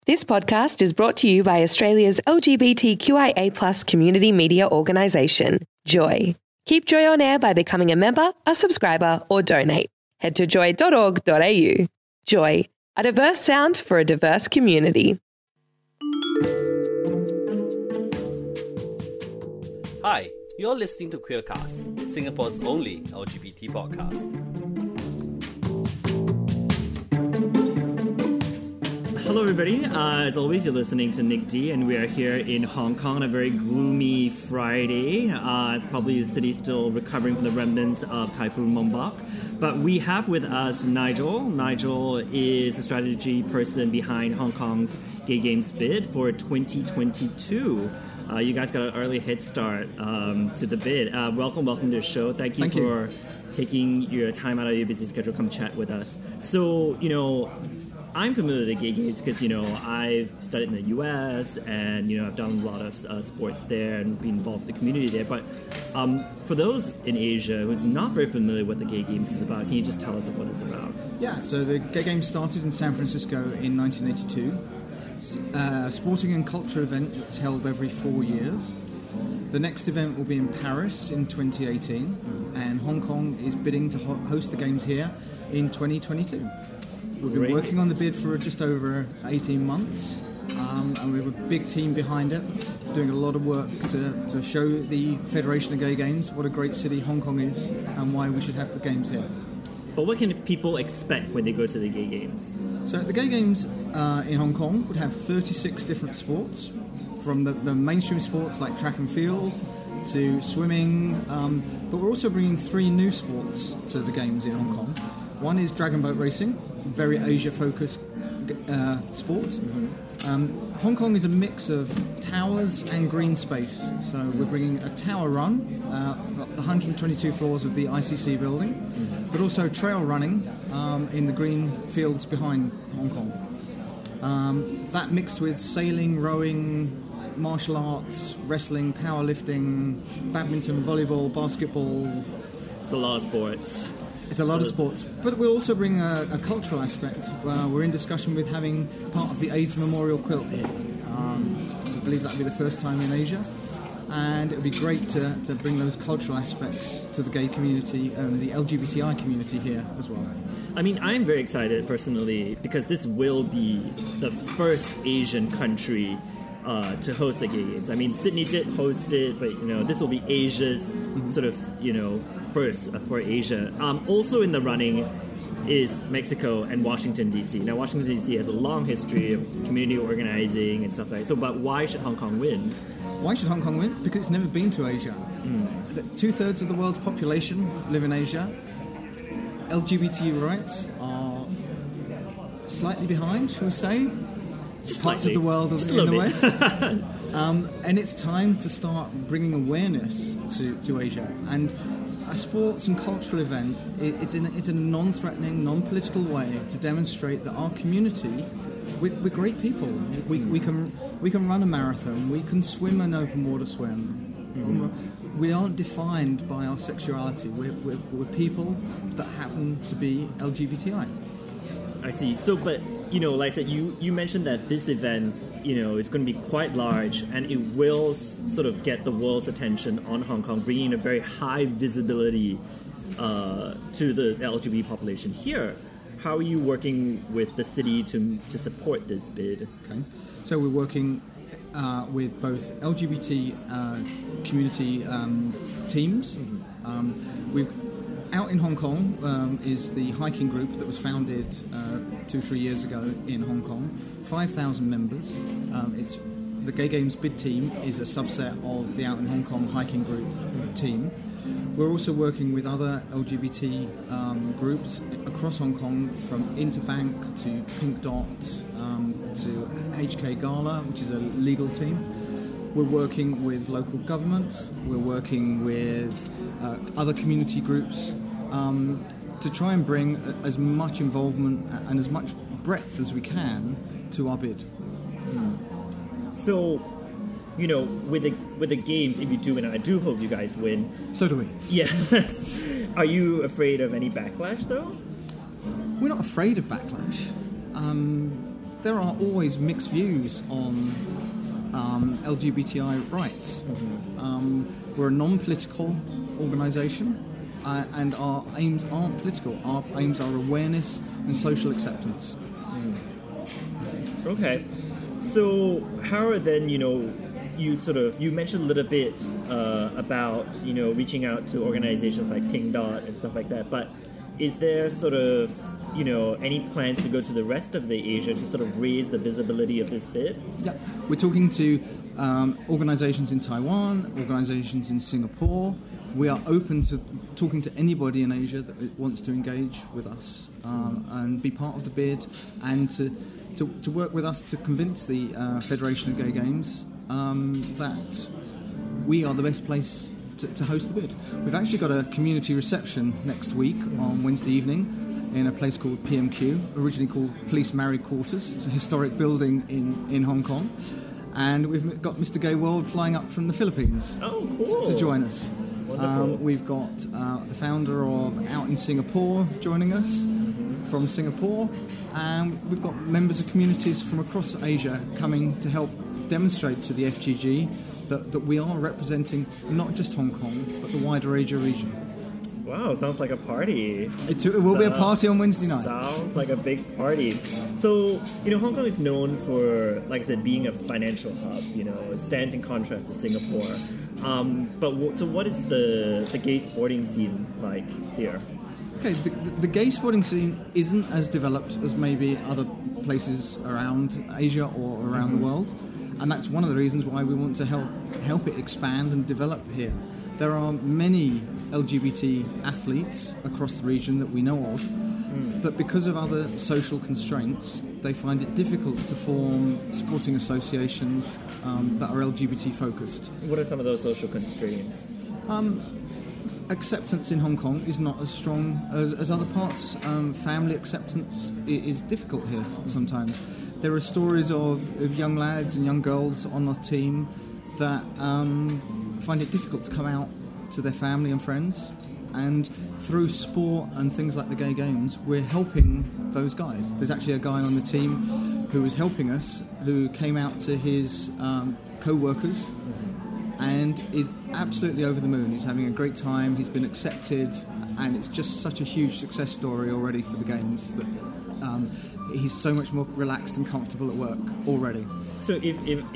This podcast is brought to you by Australia's LGBTQIA+ community media organisation, Joy. Keep Joy on air by becoming a member, a subscriber, or donate. Head to joy.org.au. Joy, a diverse sound for a diverse community. Hi, you're listening to Queercast, Singapore's only LGBT podcast. Hello everybody, as always you're listening to Nick D and we are here in Hong Kong on a very gloomy Friday. Probably the city's still recovering from the remnants of Typhoon Mombok. But we have with us Nigel. Nigel is the strategy person behind Hong Kong's Gay Games bid for 2022. You guys got an early head start to the bid. Welcome to the show. Thank you for taking your time out of your busy schedule to come chat with us. So, I'm familiar with the Gay Games because, I've studied in the U.S. and, I've done a lot of sports there and been involved in the community there. But for those in Asia who's not very familiar with what the Gay Games is about, can you just tell us what it's about? Yeah, so the Gay Games started in San Francisco in 1982. Sporting and culture event that's held every 4 years. The next event will be in Paris in 2018, and Hong Kong is bidding to host the Games here in 2022. We've been working on the bid for just over 18 months, and we have a big team behind it, doing a lot of work to show the Federation of Gay Games what a great city Hong Kong is and why we should have the Games here. But what can people expect when they go to the Gay Games? So the Gay Games in Hong Kong would have 36 different sports, from the mainstream sports like track and field to swimming, but we're also bringing 3 new sports to the Games in Hong Kong. One is dragon boat racing, very Asia-focused sport. Hong Kong is a mix of towers and green space. So we're bringing a tower run, the 122 floors of the ICC building, but also trail running in the green fields behind Hong Kong. That mixed with sailing, rowing, martial arts, wrestling, powerlifting, badminton, volleyball, basketball. It's a lot of sports. It's a lot of sports, but we'll also bring a cultural aspect. We're in discussion with having part of the AIDS Memorial Quilt here. I believe that'll be the first time in Asia, and it would be great to bring those cultural aspects to the gay community and the LGBTI community here as well. I mean, I'm very excited personally because this will be the first Asian country to host the Gay Games. I mean, Sydney did host it, but this will be Asia's sort of first for Asia. Also in the running is Mexico and Washington D.C. Now, Washington D.C. has a long history of community organizing and stuff like that. So, but why should Hong Kong win? Why should Hong Kong win? Because it's never been to Asia. 2/3 of the world's population live in Asia. LGBT rights are slightly behind, shall we say? Just parts slightly. of the world in the West. And it's time to start bringing awareness to Asia. And a sports and cultural event, it's in a non-threatening, non-political way to demonstrate that our community, we're great people. We can run a marathon. We can swim an open water swim. We aren't defined by our sexuality. We're people that happen to be LGBTI. I see. So, but like I said, you mentioned that this event, is going to be quite large, and it will sort of get the world's attention on Hong Kong, bringing a very high visibility to the LGBT population here. How are you working with the city to support this bid? Okay, so we're working with both LGBT community teams. We've out in Hong Kong is the hiking group that was founded 2-3 years ago in Hong Kong. 5,000 members. It's the Gay Games bid team is a subset of the Out in Hong Kong hiking group team. We're also working with other LGBT groups across Hong Kong, from Interbank to Pink Dot to HK Gala, which is a legal team. We're working with local government. We're working with other community groups to try and bring as much involvement and as much breadth as we can to our bid. So, with the games, if you do win, and I do hope you guys win. So do we. Yeah. Are you afraid of any backlash, though? We're not afraid of backlash. there are always mixed views on LGBTI rights. We're a non-political organisation, and our aims aren't political. Our aims are awareness and social acceptance. Okay. So how are then, you mentioned a little bit about, reaching out to organizations like Pink Dot and stuff like that, but is there sort of, any plans to go to the rest of the Asia to sort of raise the visibility of this bid? Yeah, we're talking to organizations in Taiwan, organizations in Singapore. We are open to talking to anybody in Asia that wants to engage with us and be part of the bid, and to work with us to convince the Federation of Gay Games that we are the best place to host the bid. We've actually got a community reception next week on Wednesday evening in a place called PMQ, originally called Police Married Quarters. It's a historic building in Hong Kong. And we've got Mr. Gay World flying up from the Philippines to join us. We've got the founder of Out in Singapore joining us from Singapore. And we've got members of communities from across Asia coming to help demonstrate to the FGG that we are representing not just Hong Kong, but the wider Asia region. Wow, sounds like a party. It will be a party on Wednesday night. Sounds like a big party. So, Hong Kong is known for, like I said, being a financial hub. It stands in contrast to Singapore. So what is the gay sporting scene like here? Okay, the gay sporting scene isn't as developed as maybe other places around Asia or around the world. And that's one of the reasons why we want to help it expand and develop here. There are many LGBT athletes across the region that we know of, but because of other social constraints, they find it difficult to form sporting associations that are LGBT focused. What are some of those social constraints? Acceptance in Hong Kong is not as strong as other parts. Family acceptance is difficult here sometimes. There are stories of young lads and young girls on our team that find it difficult to come out to their family and friends, and through sport and things like the Gay Games, we're helping those guys. There's actually a guy on the team who was helping us, who came out to his co-workers and is absolutely over the moon. He's having a great time, he's been accepted, and it's just such a huge success story already for the Games that he's so much more relaxed and comfortable at work already. So if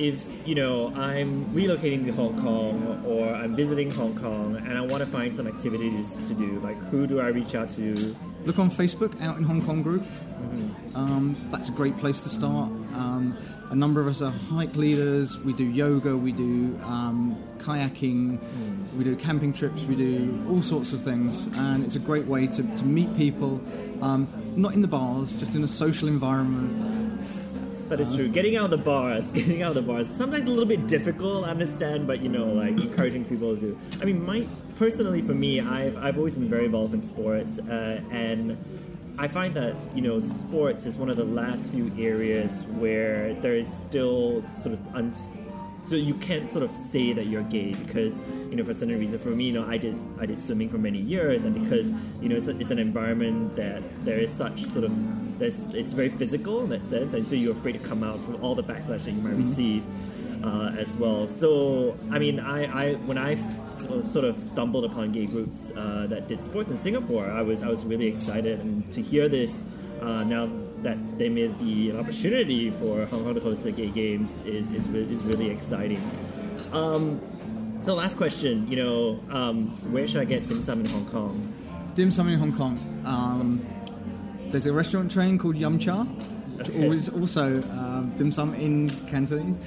I'm relocating to Hong Kong or I'm visiting Hong Kong and I want to find some activities to do, like who do I reach out to? Look on Facebook, Out in Hong Kong group. That's a great place to start. A number of us are hike leaders. We do yoga, we do kayaking, we do camping trips, we do all sorts of things, and it's a great way to meet people, not in the bars, just in a social environment. That is true. Getting out of the bars, sometimes a little bit difficult, I understand, but like encouraging people to do. I mean, personally for me, I've always been very involved in sports, and I find that sports is one of the last few areas where there is still sort of so you can't sort of say that you're gay because for certain reason. For me, I did swimming for many years, and because it's an environment that there is such sort of it's very physical in that sense, and so you're afraid to come out from all the backlash that you might receive as well. So I mean, when I sort of stumbled upon gay groups that did sports in Singapore, I was really excited, and to hear this now that there may be an opportunity for Hong Kong to host the Gay Games is really exciting. So last question, where should I get dim sum in Hong Kong? Dim sum in Hong Kong. There's a restaurant chain called Yum Cha, which is also dim sum in Cantonese.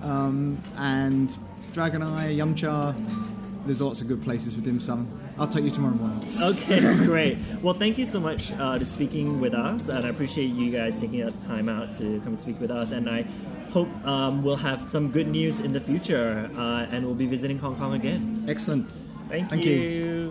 And Dragon Eye, Yum Cha, there's lots of good places for dim sum. I'll take you tomorrow morning. Okay, great. Well, thank you so much for speaking with us, and I appreciate you guys taking the time out to come speak with us, and I hope we'll have some good news in the future, and we'll be visiting Hong Kong again. Excellent. Thank you.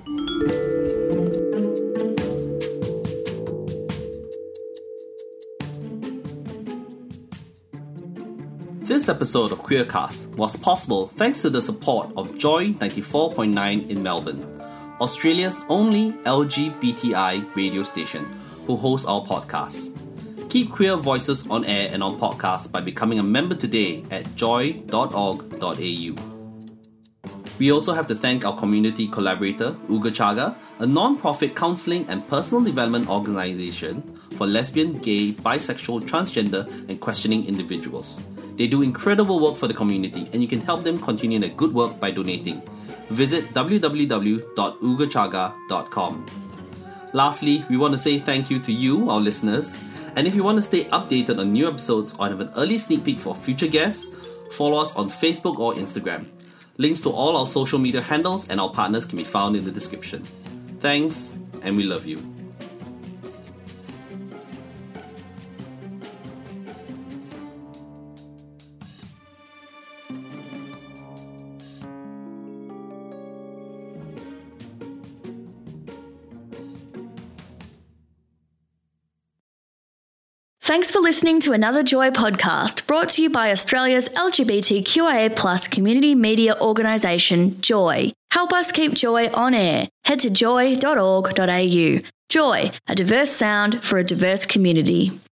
This episode of Queercast was possible thanks to the support of Joy 94.9 in Melbourne, Australia's only LGBTI radio station, who hosts our podcast. Keep queer voices on air and on podcasts by becoming a member today at joy.org.au. We also have to thank our community collaborator, Uga Chaga, a non-profit counselling and personal development organisation for lesbian, gay, bisexual, transgender and questioning individuals. They do incredible work for the community and you can help them continue their good work by donating. Visit www.ugachaga.com. Lastly, we want to say thank you to you, our listeners. And if you want to stay updated on new episodes or have an early sneak peek for future guests, follow us on Facebook or Instagram. Links to all our social media handles and our partners can be found in the description. Thanks, and we love you. Thanks for listening to another Joy podcast brought to you by Australia's LGBTQIA+ community media organisation, Joy. Help us keep Joy on air. Head to joy.org.au. Joy, a diverse sound for a diverse community.